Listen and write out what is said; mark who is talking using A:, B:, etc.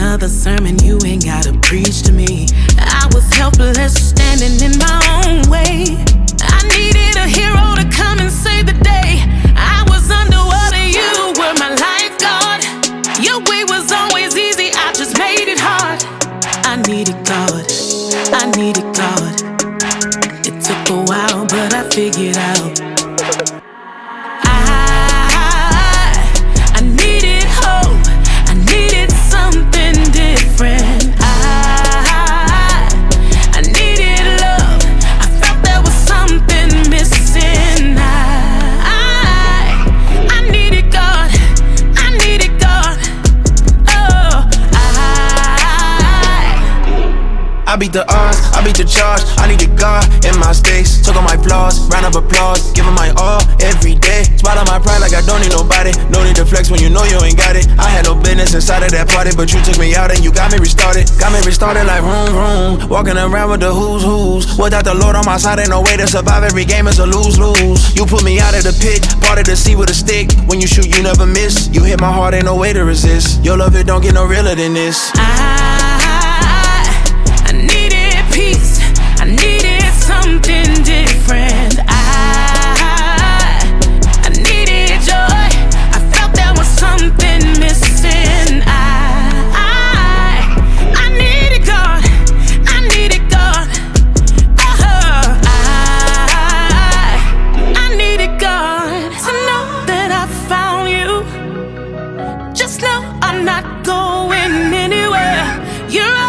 A: another sermon, you ain't gotta preach to me. I was helpless, standing in my own way. I needed a hero to come and save the day. I was underwater, you were my lifeguard. Your way was always easy, I just made it hard. I needed God, I needed God. It took a while, but I figured out. I needed hope, I needed something different. I needed love, I felt there was something missing. I needed God, I needed God. Oh,
B: I beat the odds, I beat the charge. I needed God in my space. Took all my flaws, round of applause, giving my all every day. Spot on my pride like I don't need nobody. No need to flex when you know you ain't got it. I had no business inside of that party, but you took me out and you got me restarted. Got me restarted like vroom vroom. Walking around with the who's. Without the Lord on my side, ain't no way to survive. Every game is a lose-lose. You put me out of the pit, part of the sea with a stick. When you shoot, you never miss. You hit my heart, ain't no way to resist. Your love, it don't get no realer than this.
A: I needed peace, I needed something different. I needed joy, I felt there was something missing. I needed God, I needed God. I needed God. To know that I found you, just know I'm not going anywhere. You're